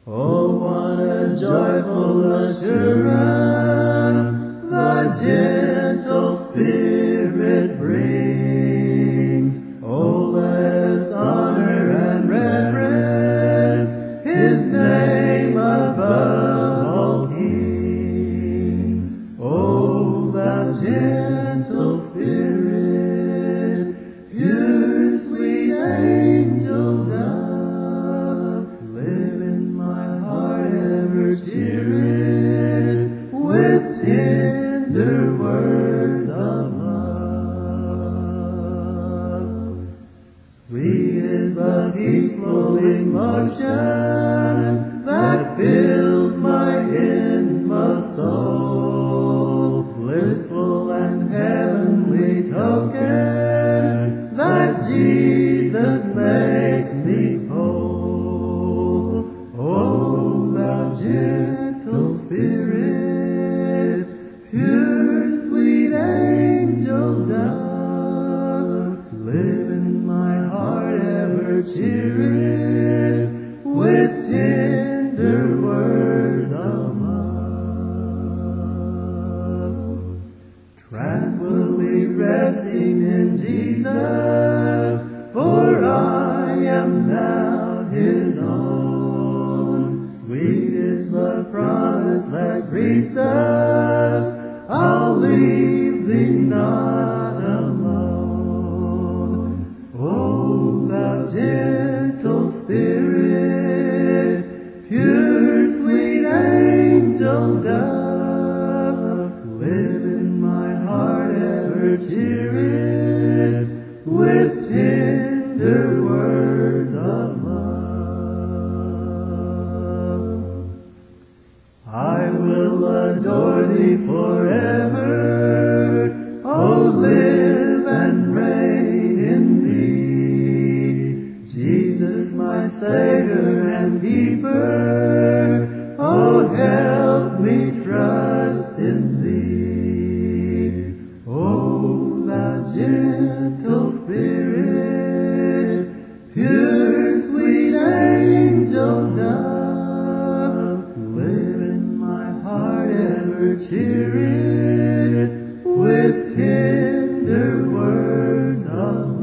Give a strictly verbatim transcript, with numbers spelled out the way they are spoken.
Oh, what a joyful assurance the gentle Spirit brings. Oh, let us honor and reverence His name above all kings. Oh, thou gentle Spirit, pure sweet angel dove, live in my heart ever cheered with tender words of love. Sweet is the peaceful emotion that fills my inmost soul, blissful and heavenly token that Jesus makes me whole. Oh, thou gentle Spirit, pure sweet angel dove, live in my heart ever cheered with tender words of love. Tranquilly resting in Jesus, for I am now His own. Sweet is the promise that greets us, I'll leave thee not alone. Oh, thou gentle Spirit, pure sweet angel dove, live in my heart ever cheered with tender words of love. I will adore thee forever, oh, live and reign in me. Jesus, my Savior and Keeper, oh, help me trust in thee. Oh, thou gentle Spirit, pure sweet angel dove, live in my heart ever cheered with tender words of